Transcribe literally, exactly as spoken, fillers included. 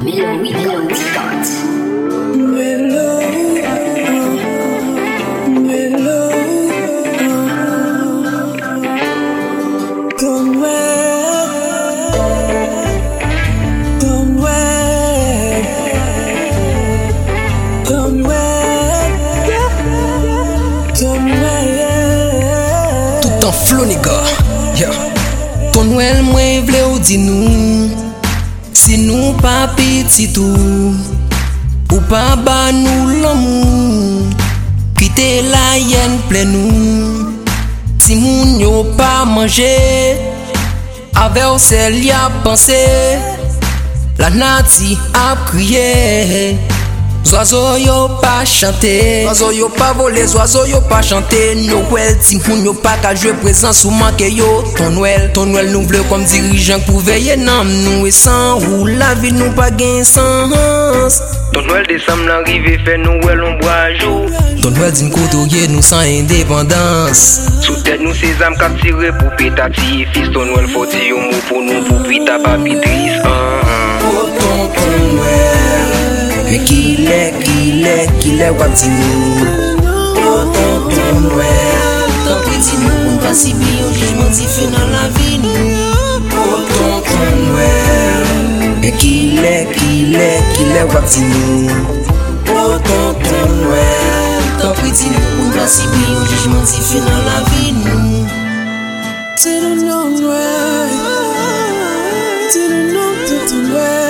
Melody, Melody Scott. Tout en flow, nigga. Yeah. Ton Noël, moi, vle ou di nou. Si nou pa petit tout, ou pa ba nou l'amour, kite la yen ple nou. Si moun yo pa manje, ave ou sel ya pense, la nati ap kriye. Zoazo yo pa chante, zoazo yo pa vole, zoazo yo pa chante. Noël, ti moun yo pa ka jwe présent sou manke yo. Ton Noël, ton Noël nou vle comme dirigeant pou veye nan nou. Et sans ou la vie nou pa gen sens. Ton Noël décembre l'arrivée fait Noël on boit jour. Ton Noël din kotoye nou sans indépendance. Sous tête nous ces âmes qu'a tiré pour pétati. Fils ton Noël faut dire un mot pour nous pour pita papi triste. Oh ton ton Noël, mais qu'il est, qu'il est, qu'il est wap di nou. Oh ton ton Noël, tant pis di nou, pas si bien au jugement di fait dans la vie nous. Oh ton ton Noël, mais qu'il est, qu'il est, qu'il est wap di nou. Oh ton ton Noël, tant pis di nou, pas si bien au jugement di fait dans la vie nous. C'est le Noël, c'est le nom de ton Noël.